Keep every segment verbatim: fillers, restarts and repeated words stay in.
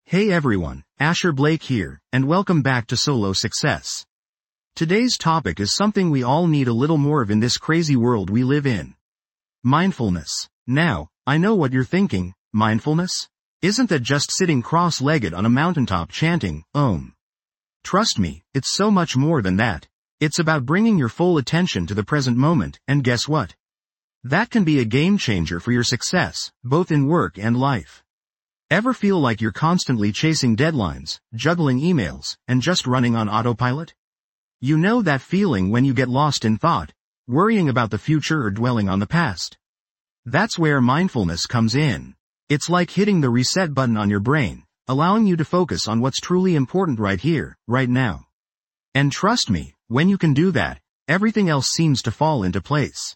Hey everyone, Asher Blake here, and welcome back to Solo Success. Today's topic is something we all need a little more of in this crazy world we live in. Mindfulness. Now, I know what you're thinking, mindfulness? Isn't that just sitting cross-legged on a mountaintop chanting, Om? Trust me, it's so much more than that. It's about bringing your full attention to the present moment, and guess what? That can be a game changer for your success, both in work and life. Ever feel like you're constantly chasing deadlines, juggling emails, and just running on autopilot? You know that feeling when you get lost in thought, worrying about the future or dwelling on the past. That's where mindfulness comes in. It's like hitting the reset button on your brain, allowing you to focus on what's truly important right here, right now. And trust me, when you can do that, everything else seems to fall into place.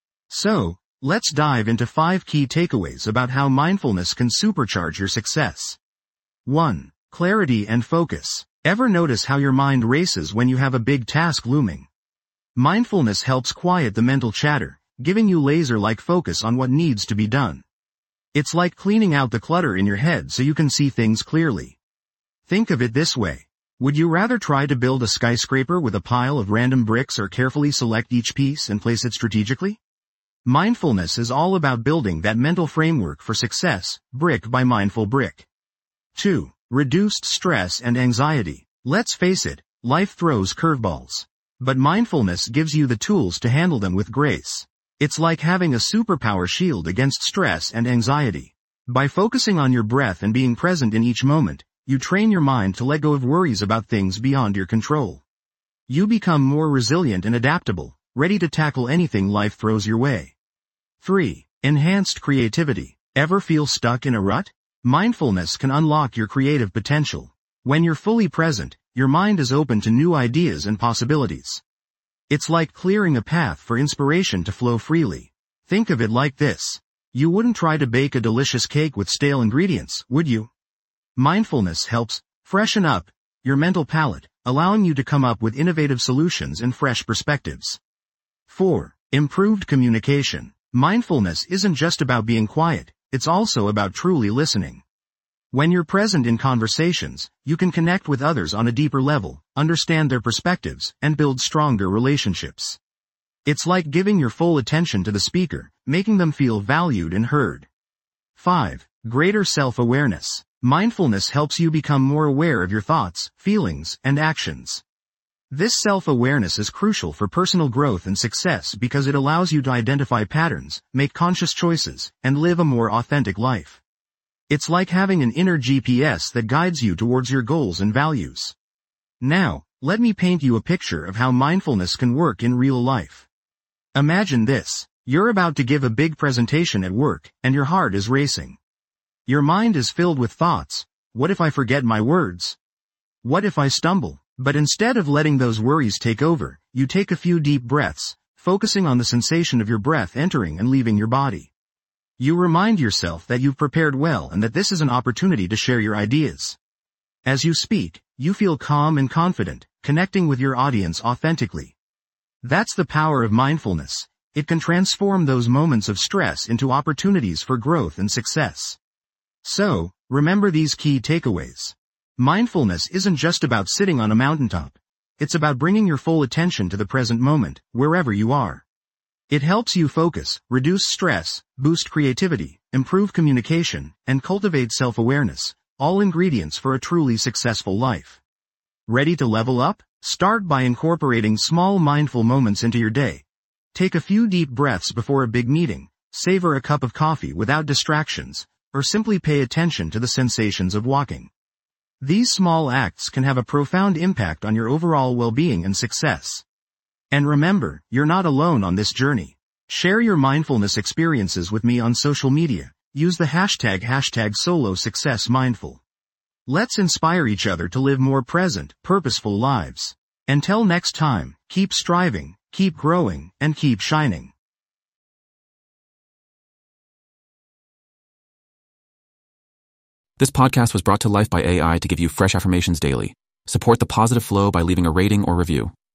So, let's dive into five key takeaways about how mindfulness can supercharge your success. one. Clarity and focus. Ever notice how your mind races when you have a big task looming? Mindfulness helps quiet the mental chatter, giving you laser-like focus on what needs to be done. It's like cleaning out the clutter in your head so you can see things clearly. Think of it this way. Would you rather try to build a skyscraper with a pile of random bricks or carefully select each piece and place it strategically? Mindfulness is all about building that mental framework for success, brick by mindful brick. two. Reduced stress and anxiety. Let's face it, life throws curveballs. But mindfulness gives you the tools to handle them with grace. It's like having a superpower shield against stress and anxiety. By focusing on your breath and being present in each moment, you train your mind to let go of worries about things beyond your control. You become more resilient and adaptable, ready to tackle anything life throws your way. three. Enhanced creativity. Ever feel stuck in a rut? Mindfulness can unlock your creative potential. When you're fully present, your mind is open to new ideas and possibilities. It's like clearing a path for inspiration to flow freely. Think of it like this. You wouldn't try to bake a delicious cake with stale ingredients, would you? Mindfulness helps freshen up your mental palate, allowing you to come up with innovative solutions and fresh perspectives. four. Improved communication. Mindfulness isn't just about being quiet, it's also about truly listening. When you're present in conversations, you can connect with others on a deeper level, understand their perspectives, and build stronger relationships. It's like giving your full attention to the speaker, making them feel valued and heard. five. Greater self-awareness. Mindfulness helps you become more aware of your thoughts, feelings, and actions. This self-awareness is crucial for personal growth and success because it allows you to identify patterns, make conscious choices, and live a more authentic life. It's like having an inner G P S that guides you towards your goals and values. Now, let me paint you a picture of how mindfulness can work in real life. Imagine this. You're about to give a big presentation at work, and your heart is racing. Your mind is filled with thoughts. What if I forget my words? What if I stumble? But instead of letting those worries take over, you take a few deep breaths, focusing on the sensation of your breath entering and leaving your body. You remind yourself that you've prepared well and that this is an opportunity to share your ideas. As you speak, you feel calm and confident, connecting with your audience authentically. That's the power of mindfulness. It can transform those moments of stress into opportunities for growth and success. So, remember these key takeaways. Mindfulness isn't just about sitting on a mountaintop. It's about bringing your full attention to the present moment, wherever you are. It helps you focus, reduce stress, boost creativity, improve communication, and cultivate self-awareness, all ingredients for a truly successful life. Ready to level up? Start by incorporating small mindful moments into your day. Take a few deep breaths before a big meeting, savor a cup of coffee without distractions, or simply pay attention to the sensations of walking. These small acts can have a profound impact on your overall well-being and success. And remember, you're not alone on this journey. Share your mindfulness experiences with me on social media. Use the hashtag hashtag SoloSuccessMindful. Let's inspire each other to live more present, purposeful lives. Until next time, keep striving, keep growing, and keep shining. This podcast was brought to life by A I to give you fresh affirmations daily. Support the positive flow by leaving a rating or review.